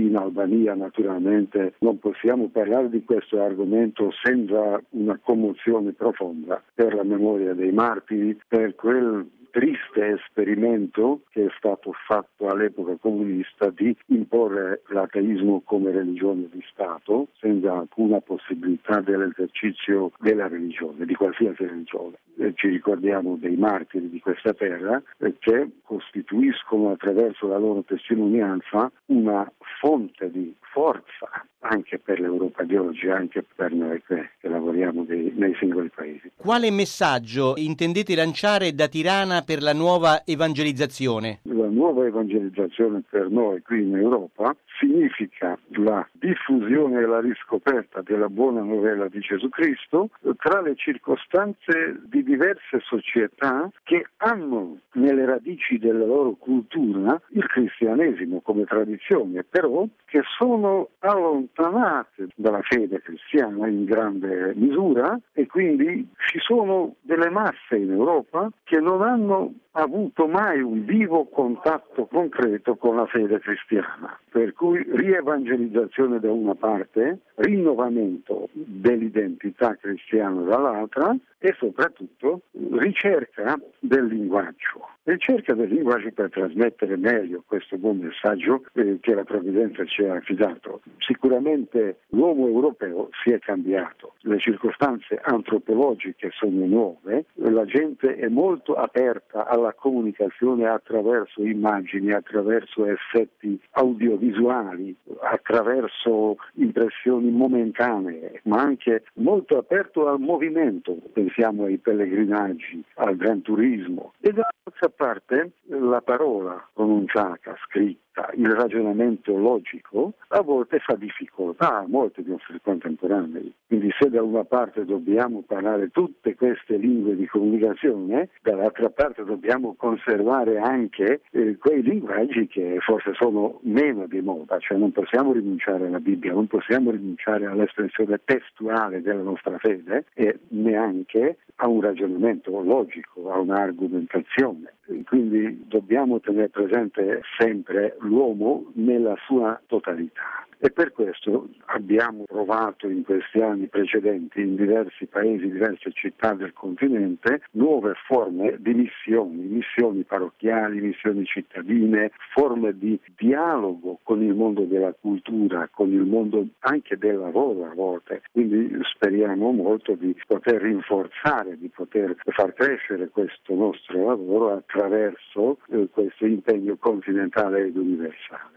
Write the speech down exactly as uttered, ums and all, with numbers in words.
in Albania naturalmente non possiamo parlare di questo argomento senza una commozione profonda per la memoria dei martiri, per quel triste esperimento che è stato fatto all'epoca comunista di imporre l'ateismo come religione di Stato senza alcuna possibilità dell'esercizio della religione, di qualsiasi religione. E ci ricordiamo dei martiri di questa terra eh, che costituiscono attraverso la loro testimonianza una fonte di forza anche per l'Europa di oggi, anche per noi che, che lavoriamo dei, nei singoli paesi. Quale messaggio intendete lanciare da Tirana per la nuova evangelizzazione? La nuova evangelizzazione per noi qui in Europa significa la diffusione e la riscoperta della buona novella di Gesù Cristo tra le circostanze di diverse società che hanno nelle radici della loro cultura il cristianesimo come tradizione, però che sono allontanate dalla fede cristiana in grande misura, e quindi ci sono delle masse in Europa che non hanno avuto mai un vivo contatto concreto con la fede cristiana, per cui rievangelizzazione da una parte, rinnovamento dell'identità cristiana dall'altra e soprattutto ricerca del linguaggio. Ricerca del linguaggio per trasmettere meglio questo buon messaggio eh, che la Provvidenza ci ha affidato. Sicuramente l'uomo europeo si è cambiato, le circostanze antropologiche sono nuove, la gente è molto aperta alla comunicazione attraverso immagini, attraverso effetti audiovisuali, attraverso impressioni momentanee, ma anche molto aperto al movimento. Pensiamo ai pellegrinaggi, al gran turismo. E dall'altra parte la parola pronunciata, scritta, il ragionamento logico a volte fa difficoltà a molti dei nostri contemporanei. Quindi se da una parte dobbiamo parlare tutte queste lingue di comunicazione, dall'altra parte dobbiamo conservare anche eh, quei linguaggi che forse sono meno di moda, cioè non possiamo rinunciare alla Bibbia, non possiamo rinunciare all'espressione testuale della nostra fede e neanche a un ragionamento logico, a un'argomentazione. Quindi dobbiamo tenere presente sempre l'uomo nella sua totalità. E per questo abbiamo provato in questi anni precedenti in diversi paesi, diverse città del continente, nuove forme di missioni, missioni parrocchiali, missioni cittadine, forme di dialogo con il mondo della cultura, con il mondo anche del lavoro a volte. Quindi speriamo molto di poter rinforzare, di poter far crescere questo nostro lavoro attraverso eh, questo impegno continentale ed universale.